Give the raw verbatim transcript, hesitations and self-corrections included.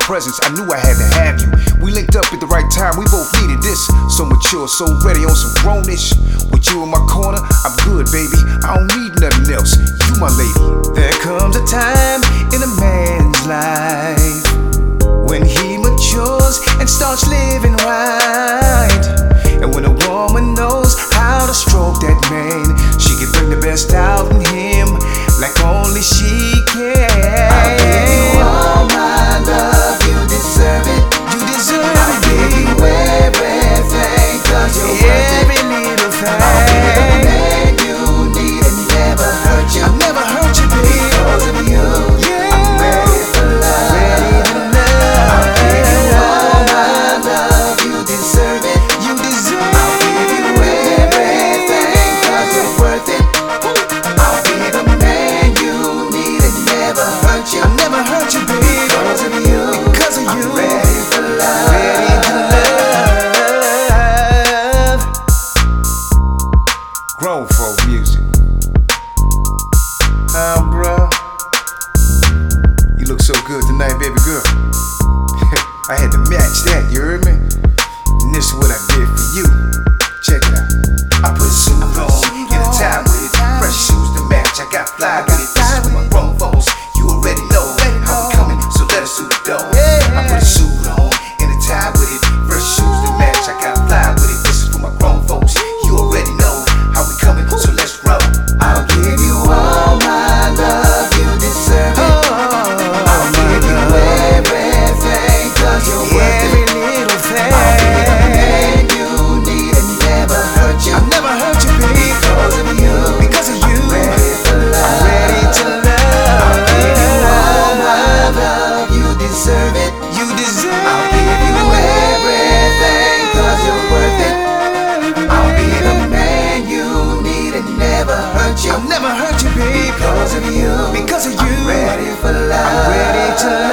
presence, I knew I had to have you. We linked up at the right time, we both needed this. So mature, so ready on some grownish. With you in my corner, I'm good, baby. I don't need nothing else. You my lady. There comes a time in a man's life when he matures and starts living right. And when a woman knows how to stroke that man, she can bring the best out in him like only she can. I'll give you all my love, you deserve it. You deserve it. I'll give you everything, cause you're worth it. Every little thing. I'll be the man you need and never hurt you. I'll never hurt you, baby. Because of you, Yeah. I'm ready for love. Ready to love. I'll give you all my love, you deserve it. You deserve I'll give you everything, cause you're worth it. I'll be the man you need and never hurt you. I'll never hurt you, baby. Because of you, Because of you. I'm ready for love. Ready to love. Grown folk music. Huh, bruh? You look so good tonight, baby girl. I had to match that, you heard me? And this is what I did for you. Check it out. I put a suit on, get a tie with it, fresh shoes to match. I got fly with it. This is for my grown folks. You already know how we coming, so let us suit the door. I put a suit on and a tie with it, fresh shoes to match. I got fly with it. This is for my grown folks. You already know how we coming, so let's roll. I'll give you all my love, you deserve it. I'll give you everything, cause you're worth Every it. little thing. I'll be the man you need and never hurt you. I'll never hurt you, baby. Because of you, Because of you. I'm ready for love. I'm ready to love. I'll give you all my love, you deserve it. You deserve. I'll give you everything, cause you're worth it. I'll be the man you need and never hurt you. I'll never hurt you, baby. Because of you, Because of I'm you. ready for love. I'm ready to love.